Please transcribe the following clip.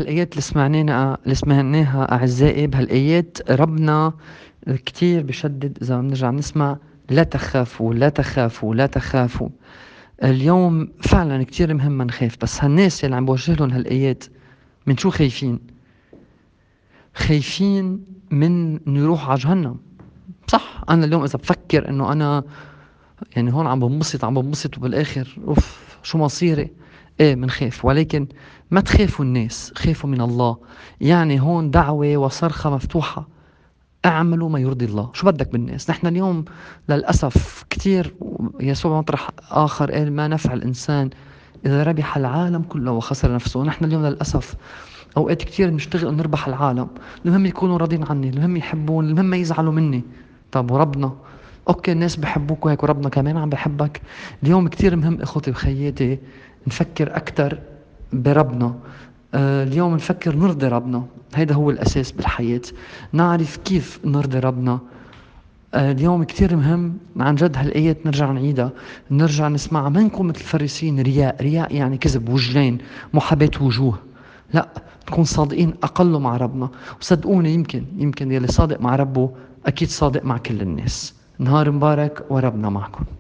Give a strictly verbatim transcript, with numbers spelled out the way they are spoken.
بهالآيات اللي سمعناها اللي سمعناها أعزائي، بهالآيات ربنا كتير بشدد إذا بنرجع نسمع: لا تخافوا لا تخافوا لا تخافوا. اليوم فعلا كتير مهم ما نخاف، بس هالناس اللي عم بوجه لهم هالآيات من شو خايفين؟ خايفين من إنه يروح على جهنم. صح، أنا اليوم إذا بفكر إنه أنا يعني هون عم بنبسط عم بنبسط وبالآخر أوف شو مصيري، إيه منخاف. ولكن ما تخافوا الناس، خافوا من الله. يعني هون دعوة وصرخة مفتوحة: اعملوا ما يرضي الله. شو بدك بالناس؟ نحن اليوم للأسف كتير يسوع مطرح آخر قال: ما نفع الإنسان إذا ربح العالم كله وخسر نفسه. نحن اليوم للأسف أوقات كتير نشتغل نربح العالم، المهم يكونوا راضين عني، المهم يحبون، المهم ما يزعلوا مني. طب وربنا؟ أوكي الناس بحبوك وهيك، وربنا كمان عم بحبك. اليوم كتير مهم إخوتي وخياتي نفكر أكتر بربنا. آه اليوم نفكر نرضي ربنا، هيدا هو الأساس بالحياة. نعرف كيف نرضي ربنا. آه اليوم كتير مهم عن جد هالآيات نرجع نعيدها، نرجع نسمعها. ما نكون مثل الفريسين رياء. رياء يعني كذب، وجهين، محاباة وجوه. لا، نكون صادقين أقل مع ربنا. وصدقوني يمكن يمكن يلي صادق مع ربه أكيد صادق مع كل الناس. نهار مبارك وربنا معكم.